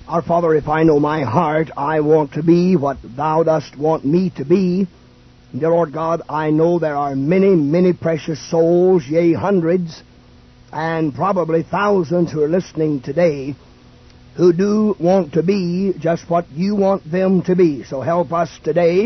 Our Father, if I know my heart, I want to be what Thou dost want me to be. Dear Lord God, I know there are many, many precious souls, yea, hundreds, and probably thousands who are listening today who do want to be just what You want them to be. So help us today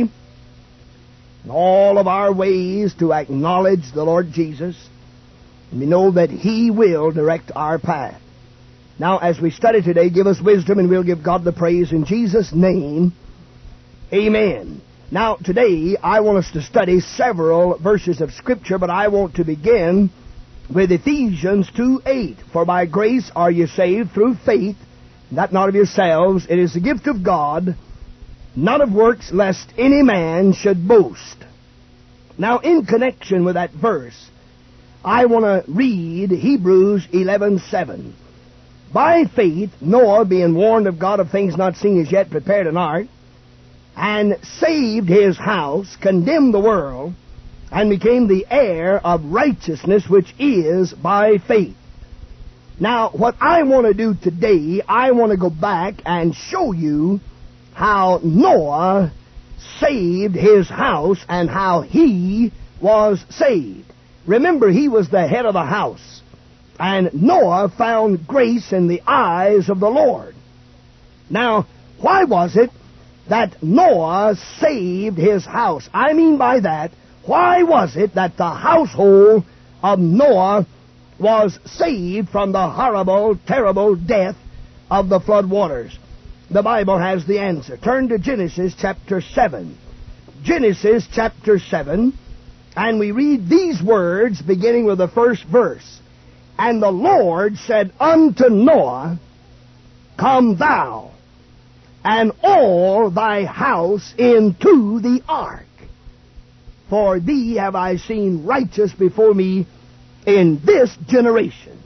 in all of our ways to acknowledge the Lord Jesus, and we know that He will direct our path. Now, as we study today, give us wisdom, and we'll give God the praise in Jesus' name. Amen. Now, today, I want us to study several verses of Scripture, but I want to begin with Ephesians 2:8. For by grace are you saved through faith, that not of yourselves. It is the gift of God, not of works, lest any man should boast. Now, in connection with that verse, I want to read Hebrews 11:7. By faith, Noah, being warned of God of things not seen as yet, prepared an ark, and saved his house, condemned the world, and became the heir of righteousness, which is by faith. Now, what I want to do today, I want to go back and show you how Noah saved his house and how he was saved. Remember, he was the head of the house. And Noah found grace in the eyes of the Lord. Now, why was it that Noah saved his house? I mean by that, why was it that the household of Noah was saved from the horrible, terrible death of the flood waters? The Bible has the answer. Turn to Genesis chapter 7. Genesis chapter 7, and we read these words beginning with the first verse. And the Lord said unto Noah, Come thou, and all thy house into the ark. For thee have I seen righteous before me in this generation.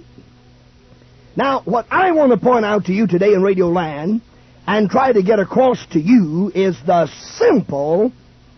Now, what I want to point out to you today in Radio Land, and try to get across to you, is the simple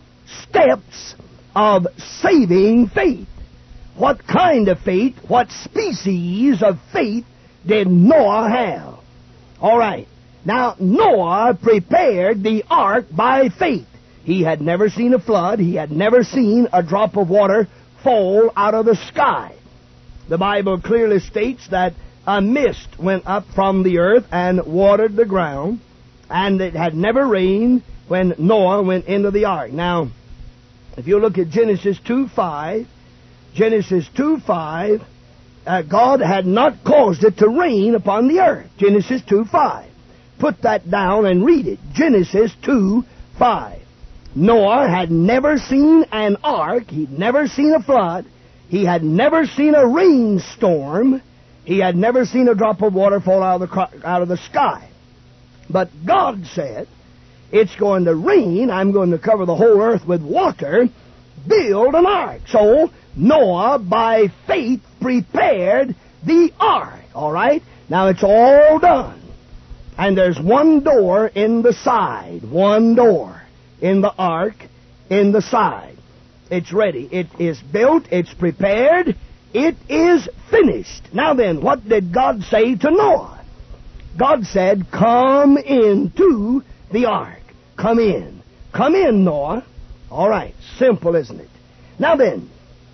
steps of saving faith. What kind of faith, what species of faith did Noah have? All right. Now, Noah prepared the ark by faith. He had never seen a flood. He had never seen a drop of water fall out of the sky. The Bible clearly states that a mist went up from the earth and watered the ground, and it had never rained when Noah went into the ark. Now, if you look at Genesis 2:5, Genesis 2:5, God had not caused it to rain upon the earth. Genesis 2:5. Put that down and read it. Genesis 2:5. Noah had never seen an ark. He'd never seen a flood. He had never seen a rainstorm. He had never seen a drop of water fall out of the sky. But God said, it's going to rain. I'm going to cover the whole earth with water. Build an ark. So Noah, by faith, prepared the ark. All right? Now, it's all done. And there's one door in the side. One door in the ark in the side. It's ready. It is built. It's prepared. It is finished. Now then, what did God say to Noah? God said, Come into the ark. Come in. Come in, Noah. All right. Simple, isn't it? Now then,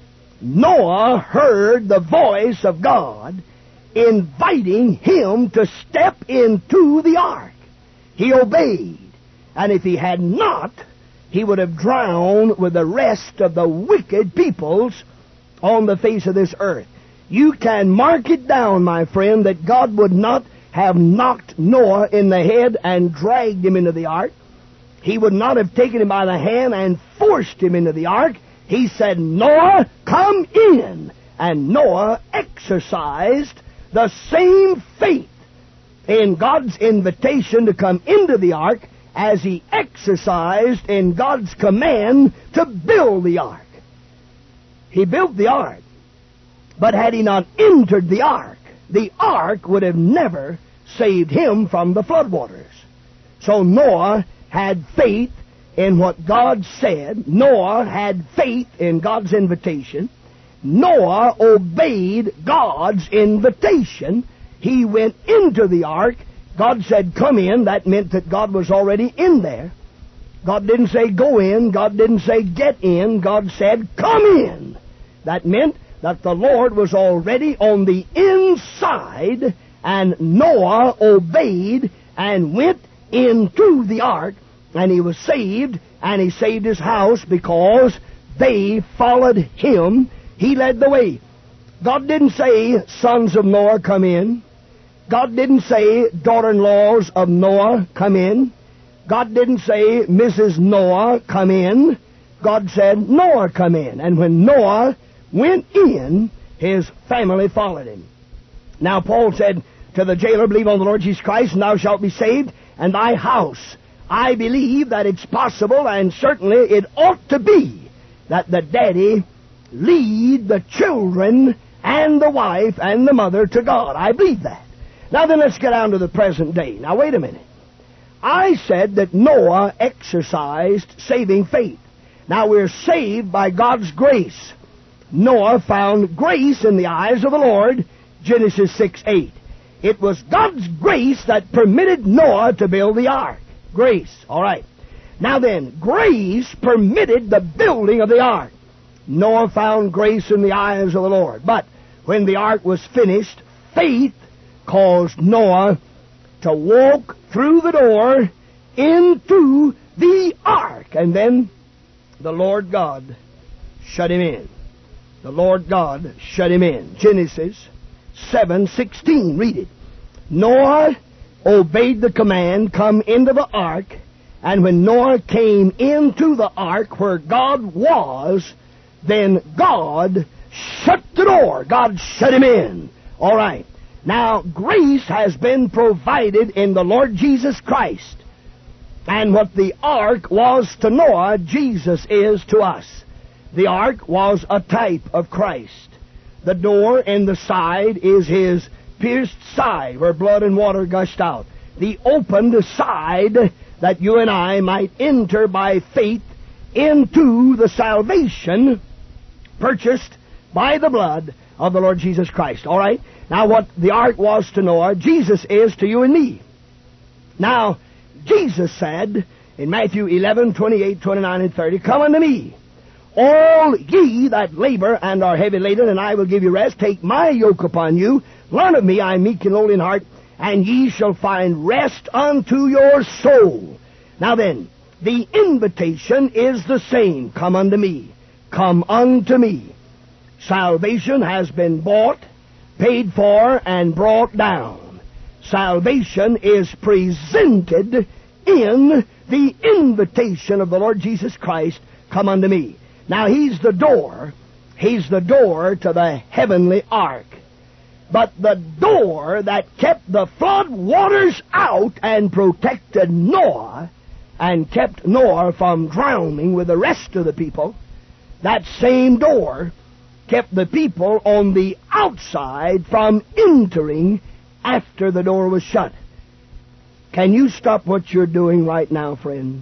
Noah heard the voice of God inviting him to step into the ark. He obeyed. And if he had not, he would have drowned with the rest of the wicked peoples on the face of this earth. You can mark it down, my friend, that God would not have knocked Noah in the head and dragged him into the ark. He would not have taken him by the hand and forced him into the ark. He said, Noah, come in. And Noah exercised the same faith in God's invitation to come into the ark as he exercised in God's command to build the ark. He built the ark, but had he not entered the ark would have never saved him from the floodwaters. So Noah had faith in what God said. Noah had faith in God's invitation. Noah obeyed God's invitation. He went into the ark. God said, come in. That meant that God was already in there. God didn't say go in. God didn't say get in. God said come in. That meant that the Lord was already on the inside, and Noah obeyed and went into the ark, and he was saved, and he saved his house because they followed him. He led the way. God didn't say, sons of Noah, come in. God didn't say, daughter-in-laws of Noah, come in. God didn't say, Mrs. Noah, come in. God said, Noah, come in. And when Noah went in, his family followed him. Now Paul said to the jailer, believe on the Lord Jesus Christ, and thou shalt be saved, and thy house. I believe that it's possible, and certainly it ought to be, that the daddy lead the children and the wife and the mother to God. I believe that. Now then, let's get down to the present day. Now wait a minute. I said that Noah exercised saving faith. Now we're saved by God's grace. Noah found grace in the eyes of the Lord, Genesis 6:8. It was God's grace that permitted Noah to build the ark. Grace. All right. Now then, grace permitted the building of the ark. Noah found grace in the eyes of the Lord. But when the ark was finished, faith caused Noah to walk through the door into the ark. And then the Lord God shut him in. The Lord God shut him in. Genesis 7:16. Read it. Noah obeyed the command, come into the ark, and when Noah came into the ark where God was, then God shut the door. God shut him in. All right. Now, grace has been provided in the Lord Jesus Christ. And what the ark was to Noah, Jesus is to us. The ark was a type of Christ. The door in the side is his pierced side where blood and water gushed out. The opened side that you and I might enter by faith into the salvation purchased by the blood of the Lord Jesus Christ. All right? Now what the ark was to Noah, Jesus is to you and me. Now, Jesus said in Matthew 11:28, 29, and 30, come unto me, all ye that labor and are heavy laden, and I will give you rest. Take my yoke upon you. Learn of me, I am meek and lowly in heart, and ye shall find rest unto your soul. Now then, the invitation is the same. Come unto me. Come unto me. Salvation has been bought, paid for, and brought down. Salvation is presented in the invitation of the Lord Jesus Christ. Come unto me. Now, He's the door. He's the door to the heavenly ark. But the door that kept the flood waters out and protected Noah and kept Noah from drowning with the rest of the people, that same door kept the people on the outside from entering after the door was shut. Can you stop what you're doing right now, friend?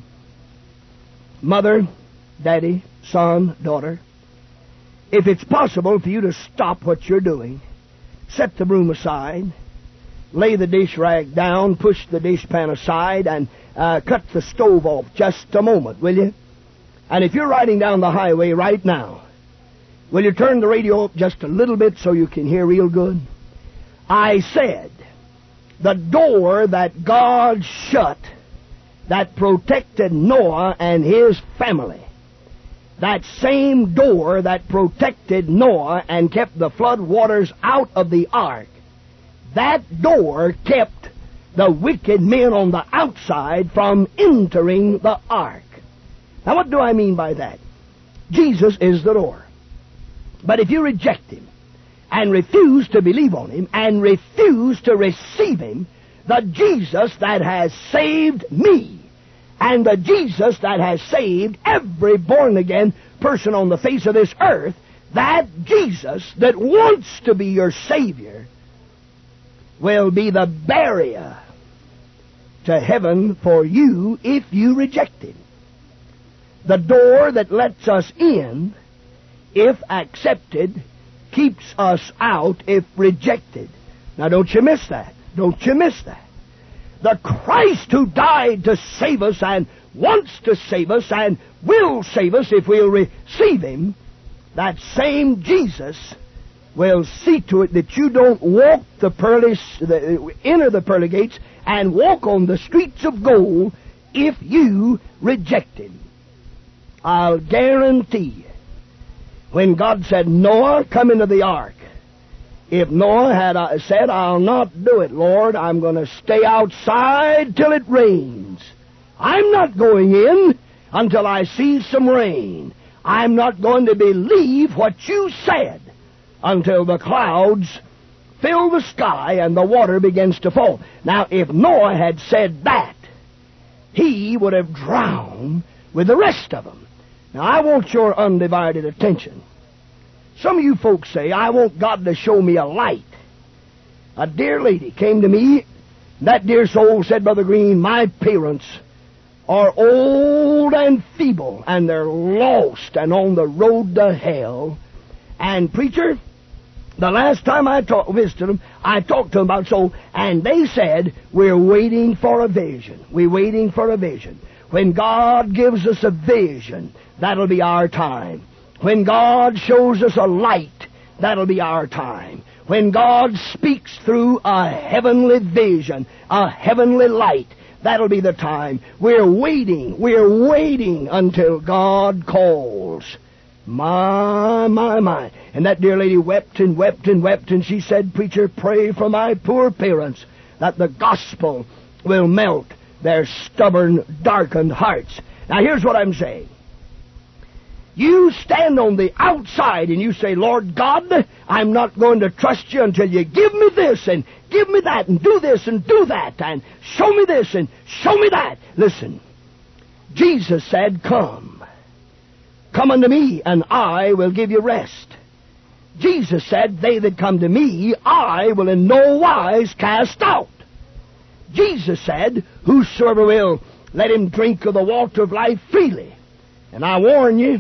Mother, daddy, son, daughter, if it's possible for you to stop what you're doing, set the broom aside, lay the dish rag down, push the dishpan aside, and cut the stove off just a moment, will you? And if you're riding down the highway right now, will you turn the radio up just a little bit so you can hear real good? I said, the door that God shut that protected Noah and his family, that same door that protected Noah and kept the flood waters out of the ark, that door kept the wicked men on the outside from entering the ark. Now what do I mean by that? Jesus is the door. But if you reject Him and refuse to believe on Him and refuse to receive Him, the Jesus that has saved me and the Jesus that has saved every born-again person on the face of this earth, that Jesus that wants to be your Savior will be the barrier to heaven for you if you reject Him. The door that lets us in, if accepted, keeps us out if rejected. Now don't you miss that. Don't you miss that. the Christ who died to save us and wants to save us and will save us if we'll receive Him, that same Jesus will see to it that you don't walk enter the pearly gates and walk on the streets of gold if you reject Him. I'll guarantee you, when God said, Noah, come into the ark, if Noah had said, I'll not do it, Lord, I'm going to stay outside till it rains. I'm not going in until I see some rain. I'm not going to believe what you said until the clouds fill the sky and the water begins to fall. Now, if Noah had said that, he would have drowned with the rest of them. Now, I want your undivided attention. Some of you folks say, I want God to show me a light. A dear lady came to me. That dear soul said, Brother Green, my parents are old and feeble, and they're lost and on the road to hell. And preacher, the last time I visited them, I talked to them about soul, and they said, we're waiting for a vision. We're waiting for a vision. When God gives us a vision, that'll be our time. When God shows us a light, that'll be our time. When God speaks through a heavenly vision, a heavenly light, that'll be the time. We're waiting until God calls. My. And that dear lady wept and wept and wept, and she said, Preacher, pray for my poor parents that the gospel will melt their stubborn, darkened hearts. Now here's what I'm saying. You stand on the outside and you say, Lord God, I'm not going to trust you until you give me this and give me that and do this and do that and show me this and show me that. Listen, Jesus said, Come unto me and I will give you rest. Jesus said, They that come to me, I will in no wise cast out. Jesus said, Whosoever will, let him drink of the water of life freely. And I warn you,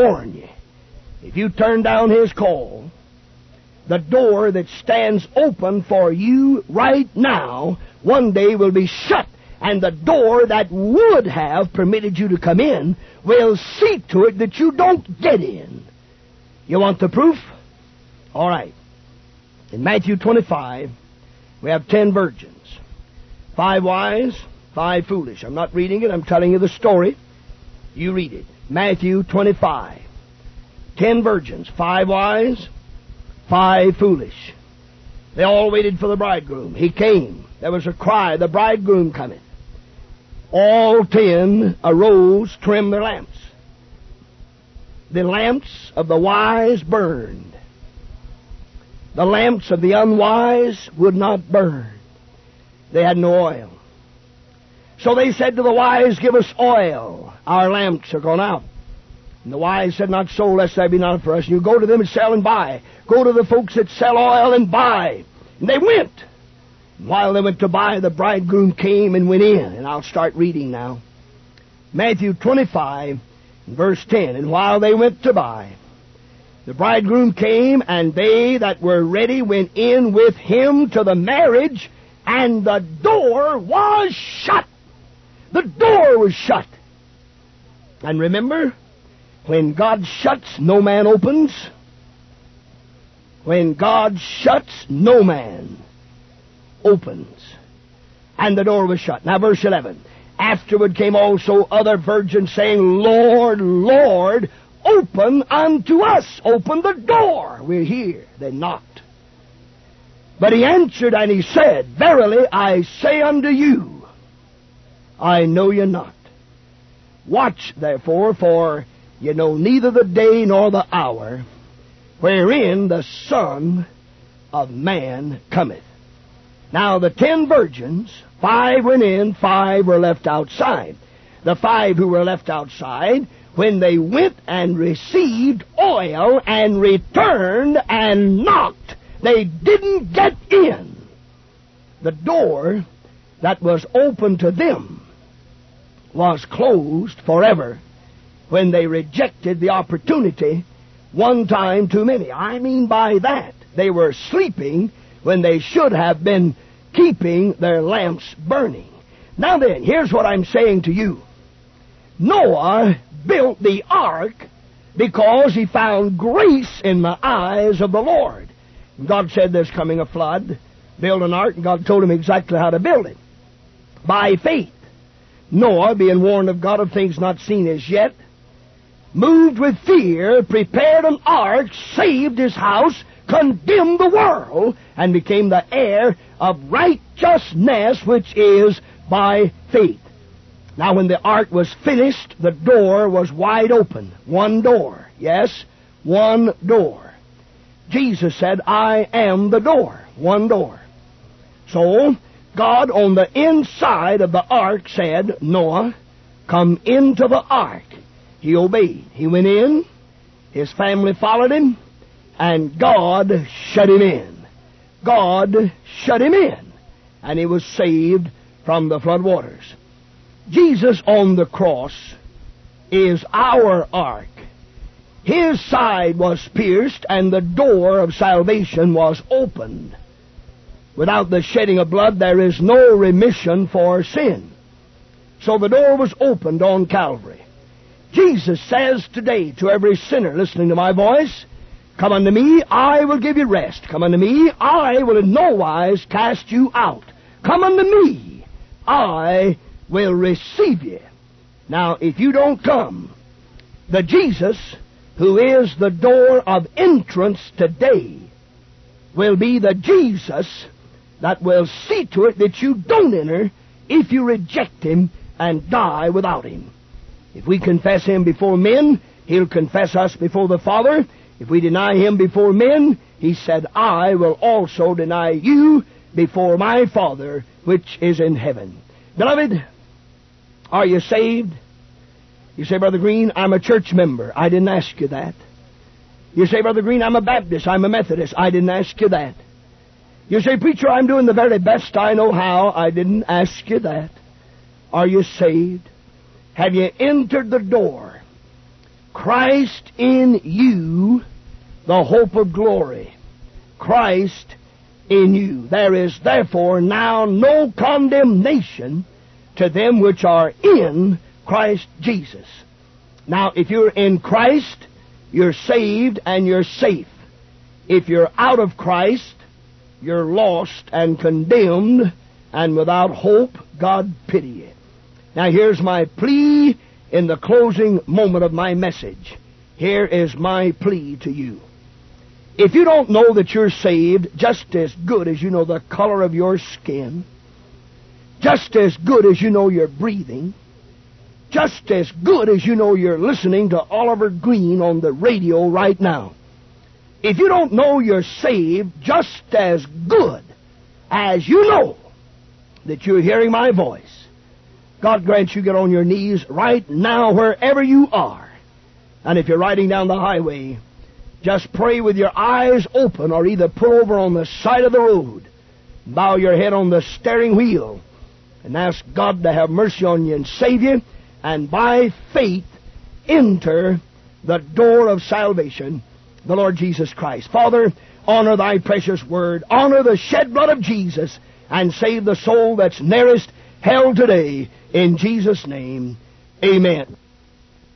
if you turn down His call, the door that stands open for you right now, one day will be shut, and the door that would have permitted you to come in will see to it that you don't get in. You want the proof? All right. In Matthew 25, we have 10 virgins. 5 wise, 5 foolish. I'm not reading it, I'm telling you the story. You read it. Matthew 25. 10 virgins, 5 wise, 5 foolish. They all waited for the bridegroom. He came. There was a cry, the bridegroom cometh. All 10 arose, trimmed their lamps. The lamps of the wise burned. The lamps of the unwise would not burn. They had no oil. So they said to the wise, Give us oil. Our lamps are gone out. And the wise said, Not so, lest there be none for us. And you go to them and sell and buy. Go to the folks that sell oil and buy. And they went. And while they went to buy, the bridegroom came and went in. And I'll start reading now. Matthew 25, verse 10. And while they went to buy, the bridegroom came, and they that were ready went in with him to the marriage, and the door was shut. The door was shut. And remember, when God shuts, no man opens. When God shuts, no man opens. And the door was shut. Now verse 11. Afterward came also other virgins, saying, Lord, Lord, open unto us. Open the door. We're here. They knocked. But he answered and he said, Verily I say unto you, I know you not. Watch therefore, for you know neither the day nor the hour wherein the Son of Man cometh. Now the 10 virgins, 5 went in, 5 were left outside. The 5 who were left outside, when they went and received oil and returned and knocked, they didn't get in. The door that was open to them was closed forever when they rejected the opportunity one time too many. I mean by that, they were sleeping when they should have been keeping their lamps burning. Now then, here's what I'm saying to you. Noah built the ark because he found grace in the eyes of the Lord. God said there's coming a flood. Build an ark, and God told him exactly how to build it. By faith, Noah, being warned of God of things not seen as yet, moved with fear, prepared an ark, saved his house, condemned the world, and became the heir of righteousness, which is by faith. Now when the ark was finished, the door was wide open. One door. Yes, one door. Jesus said, I am the door. One door. So, God on the inside of the ark said, Noah, come into the ark. He obeyed. He went in, his family followed him, and God shut him in. God shut him in, and he was saved from the flood waters. Jesus on the cross is our ark. His side was pierced, and the door of salvation was opened. Without the shedding of blood, there is no remission for sin. So the door was opened on Calvary. Jesus says today to every sinner listening to my voice, come unto me, I will give you rest. Come unto me, I will in no wise cast you out. Come unto me, I will receive you. Now, if you don't come, the Jesus who is the door of entrance today will be the Jesus that will see to it that you don't enter if you reject him and die without him. If we confess him before men, he'll confess us before the Father. If we deny him before men, he said, I will also deny you before my Father which is in heaven. Beloved, are you saved? You say, Brother Green, I'm a church member. I didn't ask you that. You say, Brother Green, I'm a Baptist. I'm a Methodist. I didn't ask you that. You say, Preacher, I'm doing the very best I know how. I didn't ask you that. Are you saved? Have you entered the door? Christ in you, the hope of glory. Christ in you. There is therefore now no condemnation to them which are in Christ Jesus. Now, if you're in Christ, you're saved and you're safe. If you're out of Christ, you're lost and condemned and without hope. God pity you. Now, here's my plea in the closing moment of my message. Here is my plea to you. If you don't know that you're saved, just as good as you know the color of your skin, just as good as you know you're breathing, just as good as you know you're listening to Oliver Green on the radio right now, if you don't know you're saved, just as good as you know that you're hearing my voice, God grants you get on your knees right now wherever you are. And if you're riding down the highway, just pray with your eyes open, or either pull over on the side of the road, bow your head on the steering wheel, and ask God to have mercy on you and save you, and by faith enter the door of salvation, the Lord Jesus Christ. Father, honor thy precious word, honor the shed blood of Jesus, and save the soul that's nearest hell today. In Jesus' name, amen.